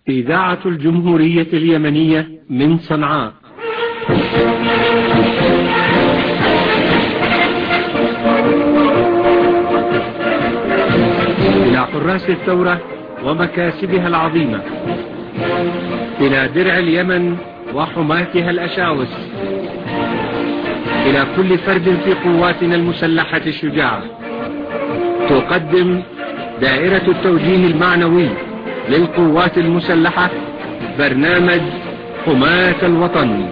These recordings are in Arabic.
إذاعة الجمهورية اليمنية من صنعاء. إلى حراس الثورة ومكاسبها العظيمة، إلى درع اليمن وحماتها الأشاوس، إلى كل فرد في قواتنا المسلحة الشجاعة، تقدم دائرة التوجيه المعنوي للقوات المسلحة برنامج حماة الوطن.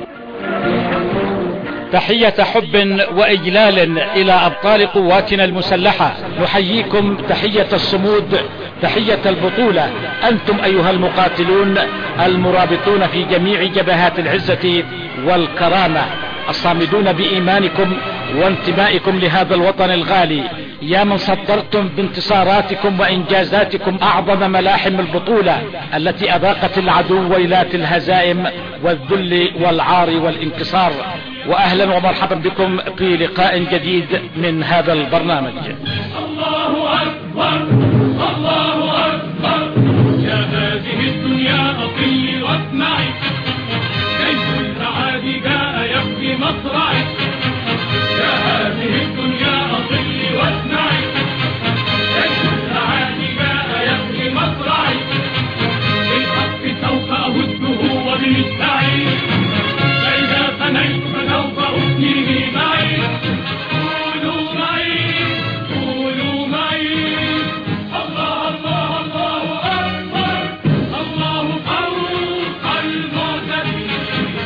تحية حب وإجلال إلى أبطال قواتنا المسلحة، نحييكم تحية الصمود، تحية البطولة. أنتم أيها المقاتلون المرابطون في جميع جبهات العزة والكرامة، الصامدون بإيمانكم وانتمائكم لهذا الوطن الغالي، يا من صدرتم بانتصاراتكم وإنجازاتكم أعظم ملاحم البطولة التي أذاقت العدو ويلات الهزائم والذل والعار والانكسار. وأهلا ومرحبا بكم في لقاء جديد من هذا البرنامج. الله أكبر الله أكبر، يا هذه الدنيا أطلي واسمعي، كيف السعادة جاء يبكي مصرعي، يا هذه الدنيا أطلي واسمعي، كيف السعادة جاء يبكي مصرعي، بالحق سوف أهده وبالسعي، فإذا فنيت فسوف أثنيه معي، قولوا معي قولوا معي، الله الله الله أكبر، الله فوق المعتدين.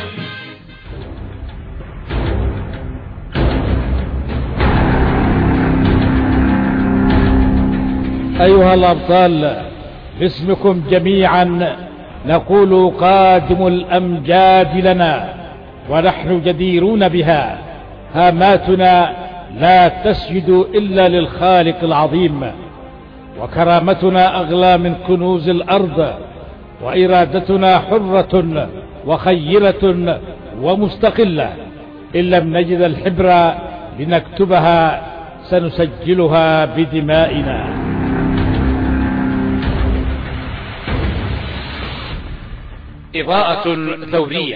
أيها الأبطال، باسمكم جميعا نقول قادم الأمجاد لنا ونحن جديرون بها، هاماتنا لا تسجد إلا للخالق العظيم، وكرامتنا أغلى من كنوز الأرض، وإرادتنا حرة وخيرة ومستقلة. إن لم نجد الحبر لنكتبها سنسجلها بدمائنا. إضاءة ثورية.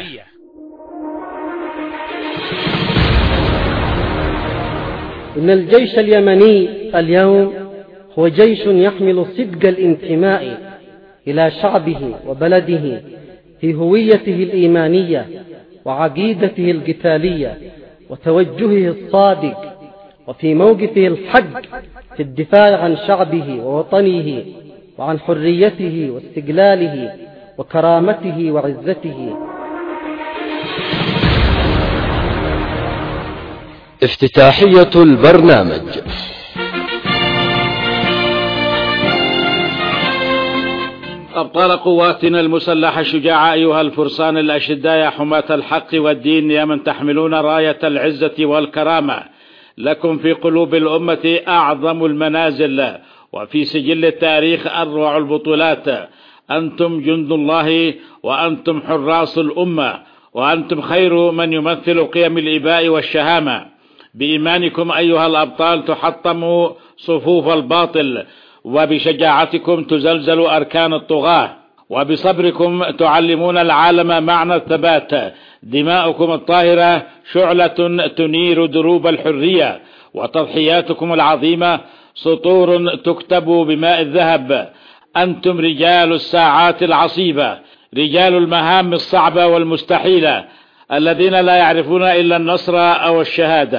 إن الجيش اليمني اليوم هو جيش يحمل صدق الانتماء إلى شعبه وبلده في هويته الإيمانية وعقيدته القتالية وتوجهه الصادق، وفي موقفه الحق في الدفاع عن شعبه ووطنه وعن حريته واستقلاله وكرامته وعزته. افتتاحية البرنامج. أبطال قواتنا المسلحة الشجاعة، أيها الفرسان الأشداء، يا حماة الحق والدين، يا من تحملون راية العزة والكرامة، لكم في قلوب الأمة أعظم المنازل، وفي سجل التاريخ أروع البطولات. أنتم جند الله، وأنتم حراس الأمة، وأنتم خير من يمثل قيم الإباء والشهامة. بإيمانكم أيها الأبطال تحطم صفوف الباطل، وبشجاعتكم تزلزل أركان الطغاة، وبصبركم تعلمون العالم معنى الثبات. دماؤكم الطاهرة شعلة تنير دروب الحرية، وتضحياتكم العظيمة سطور تكتب بماء الذهب. أنتم رجال الساعات العصيبة، رجال المهام الصعبة والمستحيلة، الذين لا يعرفون إلا النصر أو الشهادة.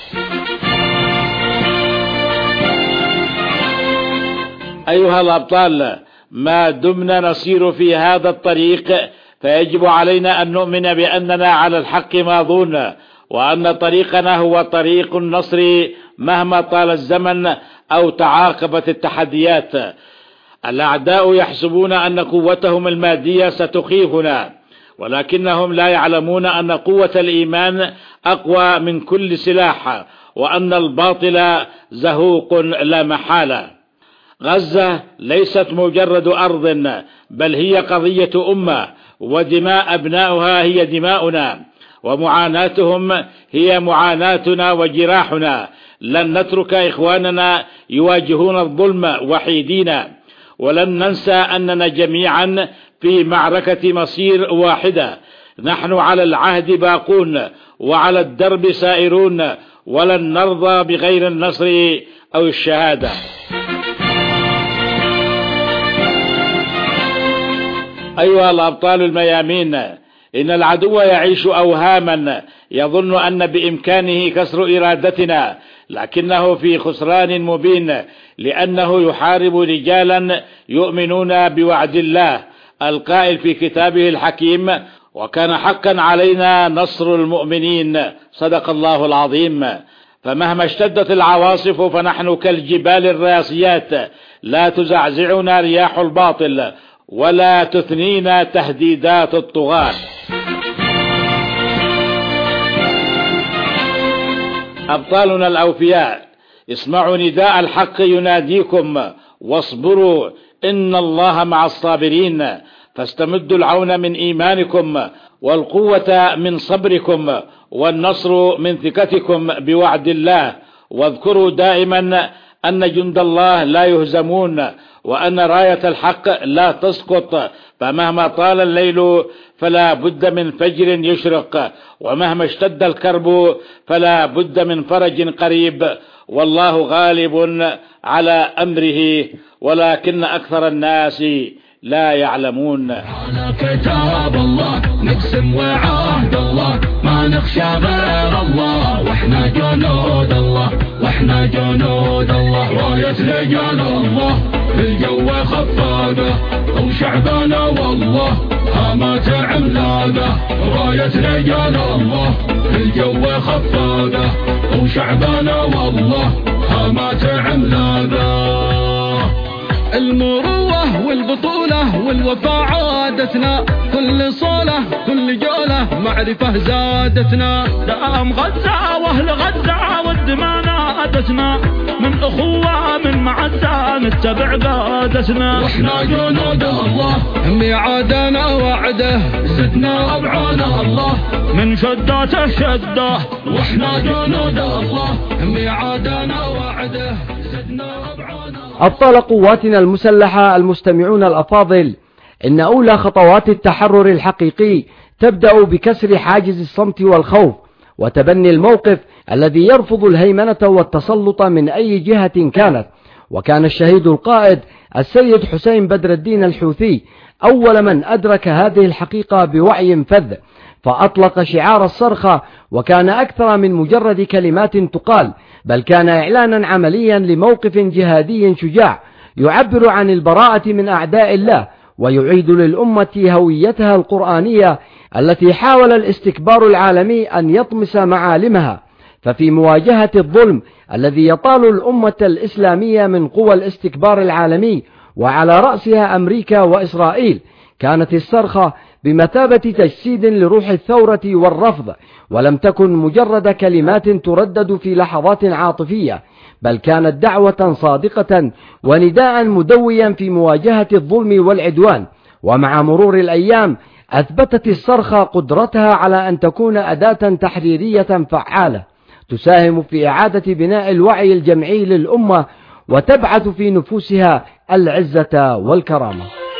أيها الأبطال، ما دمنا نسير في هذا الطريق فيجب علينا أن نؤمن بأننا على الحق ماضون، وأن طريقنا هو طريق النصر مهما طال الزمن أو تعاقبت التحديات. الأعداء يحسبون أن قوتهم المادية ستخيفنا، ولكنهم لا يعلمون أن قوة الإيمان أقوى من كل سلاح، وأن الباطل زهوق لا محالة. غزة ليست مجرد أرض، بل هي قضية أمة، ودماء أبنائها هي دماؤنا، ومعاناتهم هي معاناتنا وجراحنا. لن نترك إخواننا يواجهون الظلم وحيدين، ولن ننسى أننا جميعا في معركة مصير واحدة. نحن على العهد باقون وعلى الدرب سائرون، ولن نرضى بغير النصر أو الشهادة. أيها الأبطال الميامين، إن العدو يعيش أوهاما يظن أن بإمكانه كسر إرادتنا، لكنه في خسران مبين، لأنه يحارب رجالا يؤمنون بوعد الله القائل في كتابه الحكيم: وكان حقا علينا نصر المؤمنين. صدق الله العظيم. فمهما اشتدت العواصف فنحن كالجبال الراسيات، لا تزعزعنا رياح الباطل ولا تثنينا تهديدات الطغاة. أبطالنا الأوفياء، اسمعوا نداء الحق يناديكم: واصبروا إن الله مع الصابرين. فاستمدوا العون من إيمانكم، والقوة من صبركم، والنصر من ثقتكم بوعد الله. واذكروا دائما أن جند الله لا يهزمون، وأن راية الحق لا تسقط. فمهما طال الليل فلا بد من فجر يشرق، ومهما اشتد الكرب فلا بد من فرج قريب. والله غالب على أمره، ولكن أكثر الناس لا يعلمون. على كتاب الله نقسم وعهد الله، ما نخشى غير الله، واحنا جنود الله، واحنا جنود الله. راية رجال الله في الجو خفاقة، وشعبنا والله هامات عملاقة. راية رجال الله في الجو خفاقة، وشعبنا والله هامات عملاقة. المروة والبطولة والوفاء عادتنا، كل صولة كل جولة معرفة زادتنا. دام غزة واهل غزة والدماء نادتنا، من أخوة من معزة نتبع قادتنا. واحنا جنود الله ميعادنا وعده، زدنا أبعانا الله من شدات الشدة. واحنا جنود الله ميعادنا وعده، زدنا أبعانا. أبطال قواتنا المسلحة المستمعون الأفاضل، إن أولى خطوات التحرر الحقيقي تبدأ بكسر حاجز الصمت والخوف، وتبني الموقف الذي يرفض الهيمنة والتسلط من أي جهة كانت. وكان الشهيد القائد السيد حسين بدر الدين الحوثي أول من أدرك هذه الحقيقة بوعي فذ، فأطلق شعار الصرخة، وكان أكثر من مجرد كلمات تقال، بل كان إعلانا عمليا لموقف جهادي شجاع يعبر عن البراءة من أعداء الله، ويعيد للأمة هويتها القرآنية التي حاول الاستكبار العالمي أن يطمس معالمها. ففي مواجهة الظلم الذي يطال الأمة الإسلامية من قوى الاستكبار العالمي، وعلى رأسها أمريكا وإسرائيل، كانت الصرخة بمثابة تجسيد لروح الثورة والرفض، ولم تكن مجرد كلمات تردد في لحظات عاطفية، بل كانت دعوة صادقة ونداء مدويا في مواجهة الظلم والعدوان. ومع مرور الأيام أثبتت الصرخة قدرتها على أن تكون أداة تحريرية فعالة تساهم في إعادة بناء الوعي الجمعي للأمة، وتبعث في نفوسها العزة والكرامة.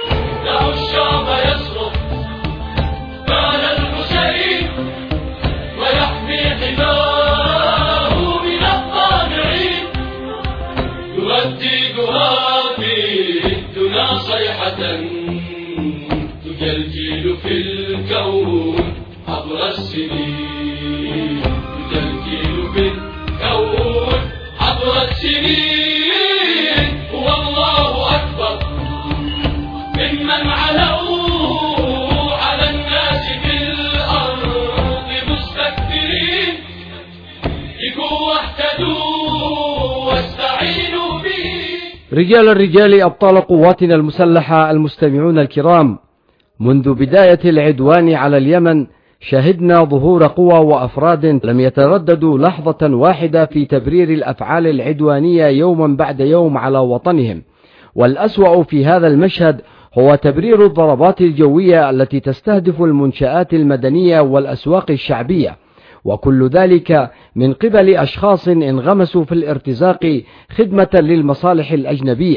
تجلجل في الكون عبر السنين، تجلجل في الكون عبر السنين. والله أكبر ممن علوا على الناس في الأرض مستكبرين. لقوا واهتدوا واستعينوا به. رجال الرجال، أبطال قواتنا المسلحة المستمعون الكرام، منذ بداية العدوان على اليمن شهدنا ظهور قوى وأفراد لم يترددوا لحظة واحدة في تبرير الأفعال العدوانية يوما بعد يوم على وطنهم. والأسوأ في هذا المشهد هو تبرير الضربات الجوية التي تستهدف المنشآت المدنية والأسواق الشعبية، وكل ذلك من قبل أشخاص انغمسوا في الارتزاق خدمة للمصالح الأجنبية.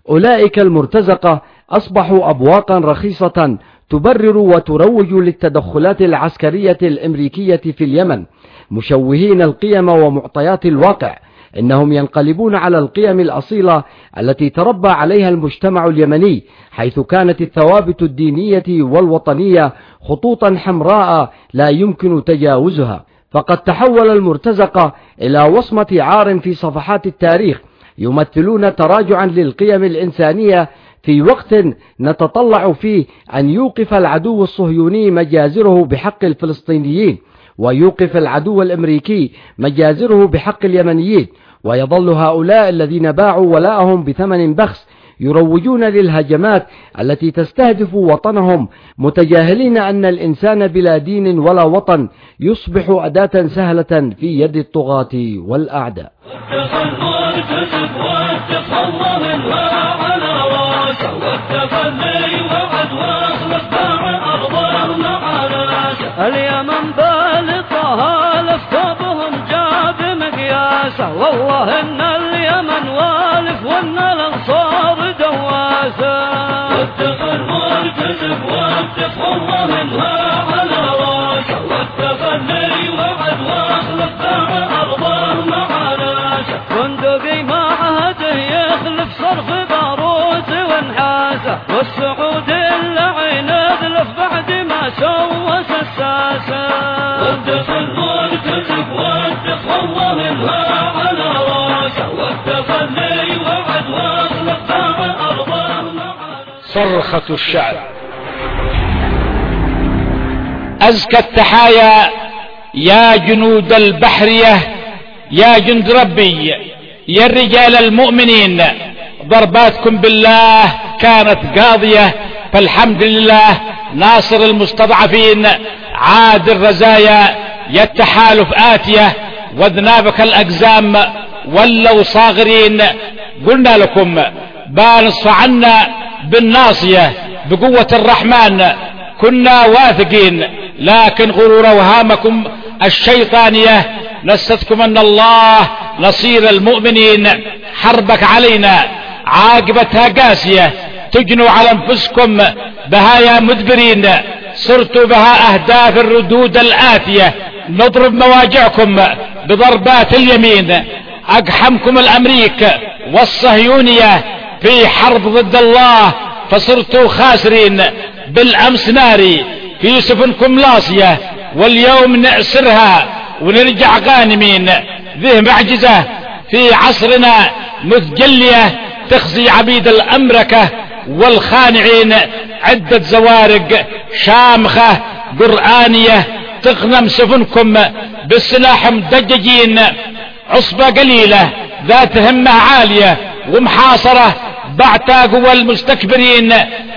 أولئك المرتزقة أصبحوا أبواقا رخيصة تبرر وتروج للتدخلات العسكرية الأمريكية في اليمن، مشوهين القيم ومعطيات الواقع. إنهم ينقلبون على القيم الأصيلة التي تربى عليها المجتمع اليمني، حيث كانت الثوابت الدينية والوطنية خطوطا حمراء لا يمكن تجاوزها. فقد تحول المرتزقة إلى وصمة عار في صفحات التاريخ، يمثلون تراجعا للقيم الإنسانية في وقت نتطلع فيه أن يوقف العدو الصهيوني مجازره بحق الفلسطينيين، ويوقف العدو الأمريكي مجازره بحق اليمنيين. ويظل هؤلاء الذين باعوا ولاءهم بثمن بخس يروجون للهجمات التي تستهدف وطنهم، متجاهلين أن الإنسان بلا دين ولا وطن يصبح أداة سهلة في يد الطغاة والأعداء. اليمن بالطها لفتبهم جاب مقياسه، والله ان اليمن والف وان الانصار دواسه. واتقى المرتزق واتقى الله منها على راسه، والتخلي وعد واخلف باع ارضه معاناسه. بندقي معهده يخلف صرف باروت وانحاسه، والسعود اللعين اذلف بعد ما سوى ساسه. واتقى المرتزق واتقى الله منها على راسه، والتخلي وعد واخلف باع ارضه معاناسه. صرخة الشعب. أزكى التحايا يا جنود البحرية، يا جند ربي، يا الرجال المؤمنين، ضرباتكم بالله كانت قاضية، فالحمد لله ناصر المستضعفين. عاد الرزايا يا التحالف آتية، وذنابك الأقزام ولوا صاغرين. قلنا لكم بانص عنا بالناصية بقوة الرحمن، كنا واثقين، لكن غرور وهامكم الشيطانية نستكم أن الله نصير المؤمنين. حربك علينا عاقبتها قاسية، تجنوا على أنفسكم بهايا مدبرين، صرتوا بها أهداف الردود الآتية. نضرب مواجعكم بضربات اليمين، أقحمكم الأمريك والصهيونية في حرب ضد الله، فصرتوا خاسرين. بالأمس ناري في سفنكم لاصية، واليوم نأسرها ونرجع غانمين. ذه معجزة في عصرنا متجلية، تخزي عبيد الأمركة والخانعين. عدة زوارق شامخة قرآنية تغنم سفنكم بالسلاح مدججين. عصبة قليلة ذات همة عالية ومحاصرة بعتا قوى المستكبرين،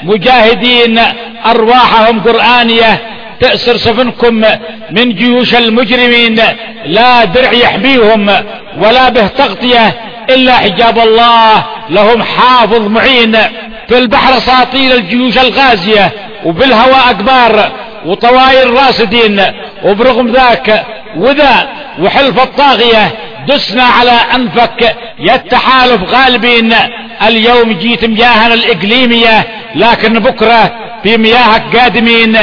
مجاهدين أرواحهم قرآنية تأسر سفنكم من جيوش المجرمين. لا درع يحميهم ولا به تغطية إلا حجاب الله، لهم حافظ معين. في البحر ساطيل الجيوش الغازية، وبالهواء أكبار وطواير راسدين. وبرغم ذاك وذا وحلف الطاغية دسنا على أنفك يا التحالف غالبين. اليوم جيت مياهنا الإقليمية، لكن بكرة في مياهك قادمين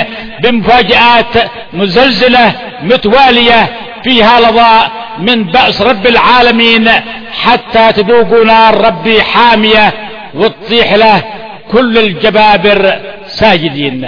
بمفاجآت مزلزلة متوالية فيها لظى من بأس رب العالمين، حتى تذوقوا نار ربي حامية وتطيح له كل الجبابر ساجدين.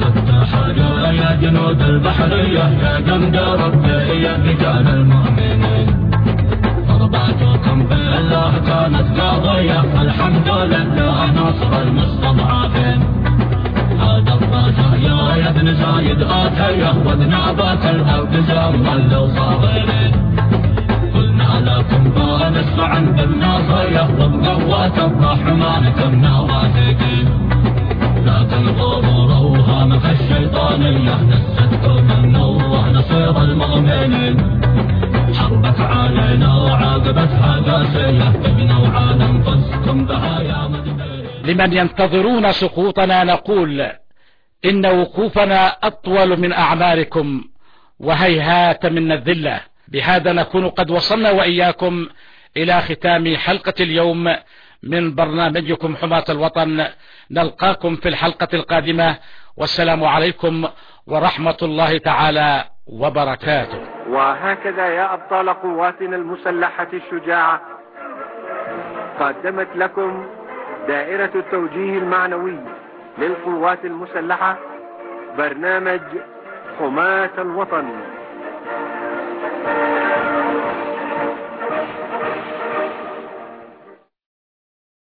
يا جنود البحرية، يا جند ربي، يا رجال المؤمنين، ضرباتكم بالله كانت قاضية، الحمد لله ناصر المستضعفين. هذا الرجايا يا ابن زايد آتيه، وذنابات الأقزام ولوا صاغرين. قلنا لكم بنسمع بالناصية، وبقوة الرحمن كنا واثقين، لكن غرور وهامك الشيطانية نستكم من الله نصير المؤمنين. حربك علينا وعاقبتها قاسية، ابنوا على انفسكم بهايا مدبرين. لمن ينتظرون سقوطنا نقول إن وقوفنا أطول من أعماركم، وهيهات من الذلة. بهذا نكون قد وصلنا وإياكم إلى ختام حلقة اليوم من برنامجكم حماة الوطن. نلقاكم في الحلقة القادمة، والسلام عليكم ورحمة الله تعالى وبركاته. وهكذا يا أبطال قواتنا المسلحة الشجاعة قدمت لكم دائرة التوجيه المعنوي للقوات المسلحة برنامج حماة الوطن.